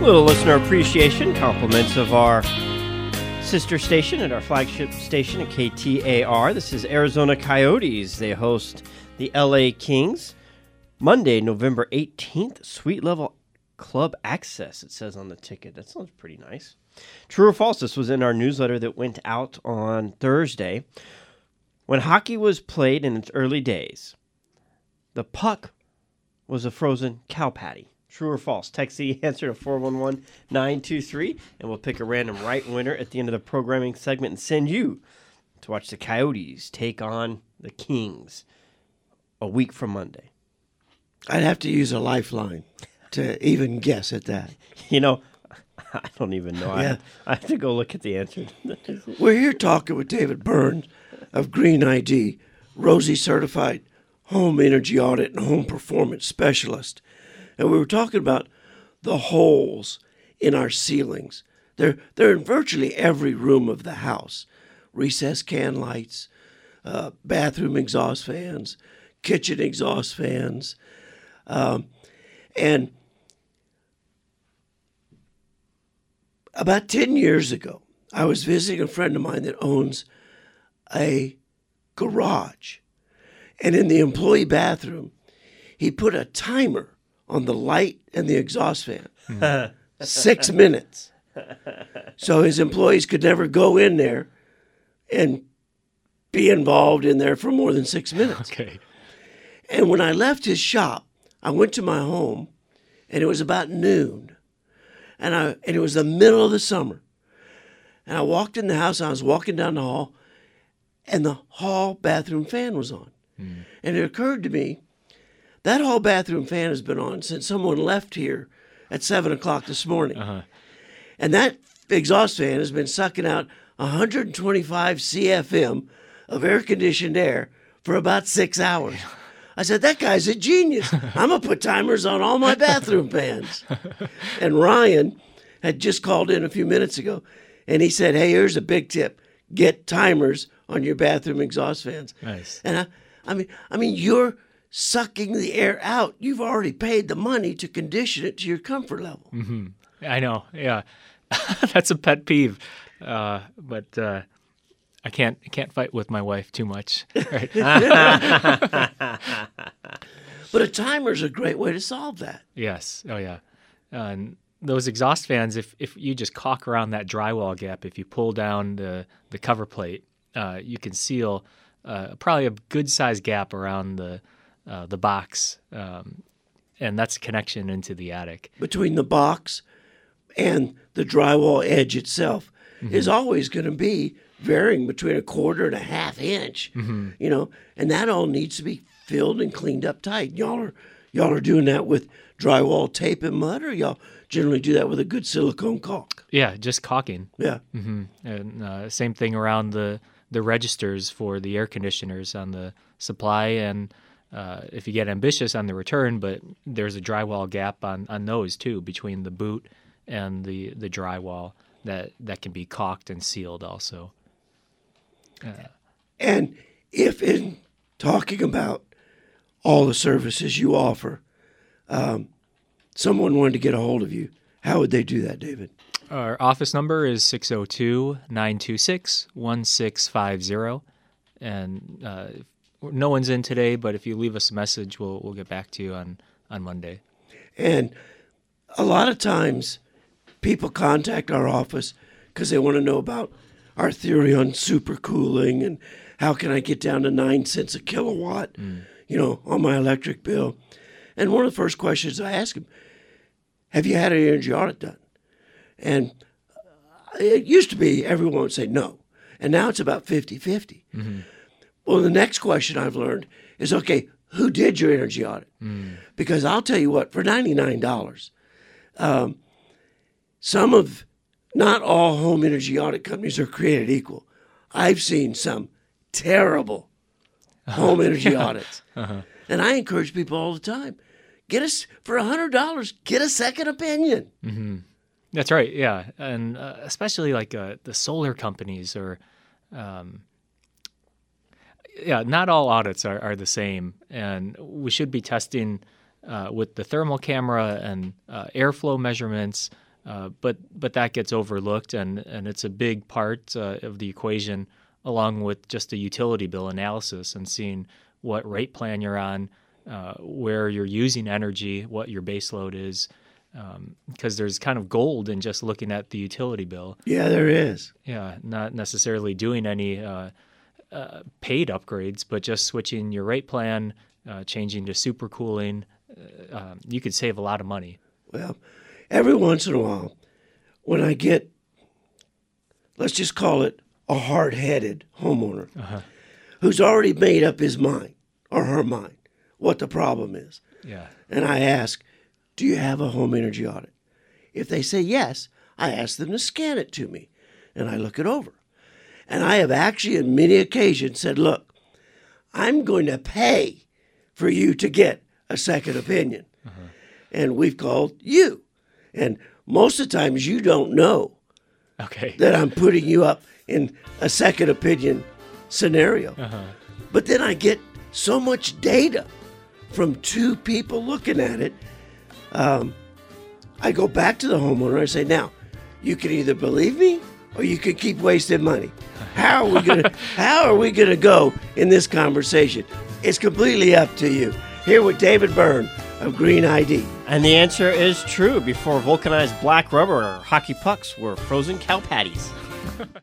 Little listener appreciation, compliments of our sister station and our flagship station at KTAR. This is Arizona Coyotes. They host the LA Kings Monday, November 18th. Suite level club access, it says on the ticket. That sounds pretty nice. True or false, this was in our newsletter that went out on Thursday. When hockey was played in its early days, the puck was a frozen cow patty. True or false? Text the answer to 411-923, and we'll pick a random right winner at the end of the programming segment and send you to watch the Coyotes take on the Kings a week from Monday. I'd have to use a lifeline to even guess at that. You know, I don't even know. Yeah. I have to go look at the answer. We're here talking with David Burns of Green ID, Rosie Certified Home Energy Audit and Home Performance Specialist. And we were talking about the holes in our ceilings. They're in virtually every room of the house. Recessed can lights, bathroom exhaust fans, kitchen exhaust fans. And about 10 years ago, I was visiting a friend of mine that owns a garage. And in the employee bathroom, he put a timer on the light and the exhaust fan. 6 minutes. So his employees could never go in there and be involved in there for more than 6 minutes. Okay. And when I left his shop, I went to my home, and it was about noon. And it was the middle of the summer. And I walked in the house, and I was walking down the hall, and the hall bathroom fan was on. And it occurred to me, that hall bathroom fan has been on since someone left here at 7 o'clock this morning. And that exhaust fan has been sucking out 125 CFM of air-conditioned air for about 6 hours. I said, that guy's a genius. I'm going to put timers on all my bathroom fans. And Ryan had just called in a few minutes ago, and he said, hey, here's a big tip. Get timers on your bathroom exhaust fans. Nice. And I mean, you're sucking the air out. You've already paid the money to condition it to your comfort level. Mm-hmm. I know. Yeah, that's a pet peeve. But I can't fight with my wife too much. Right? But a timer's a great way to solve that. Yes. Oh yeah. And those exhaust fans, if you just caulk around that drywall gap, if you pull down the cover plate, you can seal probably a good sized gap around the box, and that's a connection into the attic. Between the box and the drywall edge itself is always going to be varying between 1/4 and 1/2 inch, you know, and that all needs to be filled and cleaned up tight. Y'all are doing that with drywall tape and mud, or y'all generally do that with a good silicone caulk? Yeah, just caulking. Yeah. And same thing around the registers for the air conditioners on the supply, and if you get ambitious on the return, but there's a drywall gap on those too, between the boot and the drywall that can be caulked and sealed also. And if in talking about all the services you offer, someone wanted to get a hold of you, how would they do that, David? Our office number is 602-926-1650, and no one's in today, but if you leave us a message, we'll get back to you on Monday. And a lot of times people contact our office because they want to know about our theory on supercooling and how can I get down to 9 cents a kilowatt, you know, on my electric bill. And one of the first questions I ask them, have you had an energy audit done? And it used to be everyone would say no. And now it's about 50-50. Well, the next question I've learned is, okay, who did your energy audit? Because I'll tell you what, for $99, not all home energy audit companies are created equal. I've seen some terrible home energy audits. And I encourage people all the time, for $100, get a second opinion. That's right, yeah. And especially like the solar companies or not all audits are the same, and we should be testing with the thermal camera and airflow measurements, But that gets overlooked, and it's a big part of the equation, along with just the utility bill analysis and seeing what rate plan you're on, where you're using energy, what your base load is, because there's kind of gold in just looking at the utility bill. Yeah, there is. Yeah, not necessarily doing any paid upgrades, but just switching your rate plan, changing to supercooling. You could save a lot of money. Well, every once in a while, when I get, let's just call it a hard-headed homeowner who's already made up his mind or her mind what the problem is. Yeah. And I ask, do you have a home energy audit? If they say yes, I ask them to scan it to me, and I look it over. And I have actually on many occasions said, look, I'm going to pay for you to get a second opinion. And we've called you. And most of the times you don't know that I'm putting you up in a second opinion scenario. But then I get so much data from two people looking at it. I go back to the homeowner and say, now, you can either believe me or you can keep wasting money. How are we gonna go in this conversation? It's completely up to you. Here with David Byrne of Green ID. And the answer is true. Before vulcanized black rubber or hockey pucks were frozen cow patties.